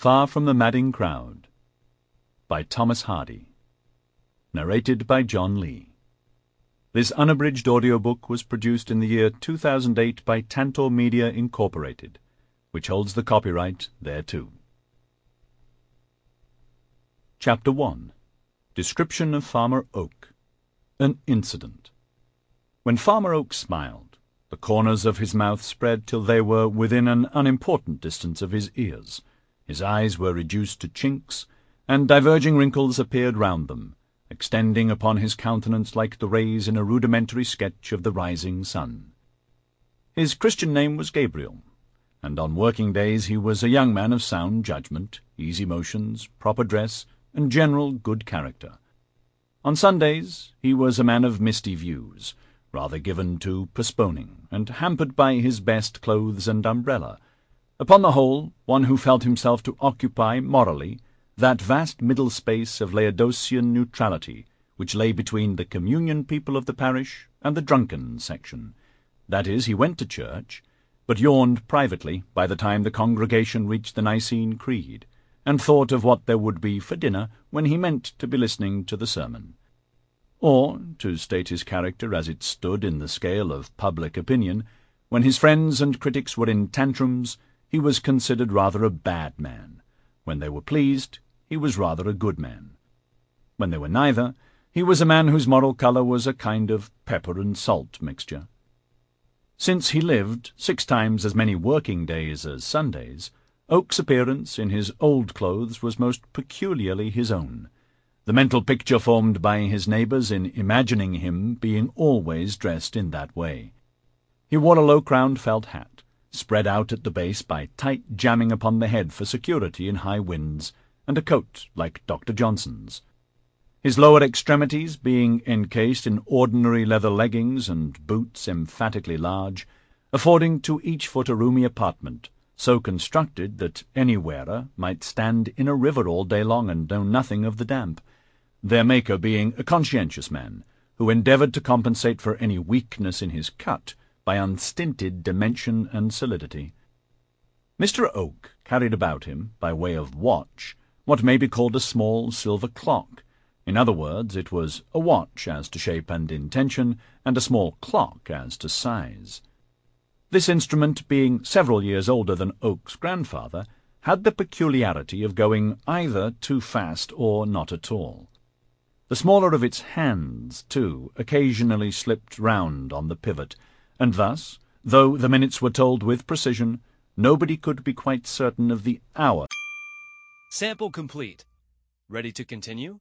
Far from the Madding Crowd, by Thomas Hardy. Narrated by John Lee. This unabridged audiobook was produced in the year 2008 by Tantor Media, Incorporated, which holds the copyright thereto. Chapter 1. Description of Farmer Oak. An Incident. When Farmer Oak smiled, the corners of his mouth spread till they were within an unimportant distance of his ears. His eyes were reduced to chinks, and diverging wrinkles appeared round them, extending upon his countenance like the rays in a rudimentary sketch of the rising sun. His Christian name was Gabriel, and on working days he was a young man of sound judgment, easy motions, proper dress, and general good character. On Sundays he was a man of misty views, rather given to postponing, and hampered by his best clothes and umbrella. Upon the whole, one who felt himself to occupy, morally, that vast middle space of Laodicean neutrality which lay between the communion people of the parish and the drunken section. That is, he went to church, but yawned privately by the time the congregation reached the Nicene Creed, and thought of what there would be for dinner when he meant to be listening to the sermon. Or, to state his character as it stood in the scale of public opinion, when his friends and critics were in tantrums, he was considered rather a bad man. When they were pleased, he was rather a good man. When they were neither, he was a man whose moral colour was a kind of pepper and salt mixture. Since he lived 6 times as many working days as Sundays, Oak's appearance in his old clothes was most peculiarly his own, the mental picture formed by his neighbours in imagining him being always dressed in that way. He wore a low-crowned felt hat, spread out at the base by tight jamming upon the head for security in high winds, and a coat like Dr. Johnson's, his lower extremities being encased in ordinary leather leggings and boots emphatically large, affording to each foot a roomy apartment, so constructed that any wearer might stand in a river all day long and know nothing of the damp, their maker being a conscientious man, who endeavoured to compensate for any weakness in his cut by unstinted dimension and solidity. Mr. Oak carried about him, by way of watch, what may be called a small silver clock. In other words, it was a watch as to shape and intention, and a small clock as to size. This instrument, being several years older than Oak's grandfather, had the peculiarity of going either too fast or not at all. The smaller of its hands, too, occasionally slipped round on the pivot, and thus, though the minutes were told with precision, nobody could be quite certain of the hour. Sample complete. Ready to continue?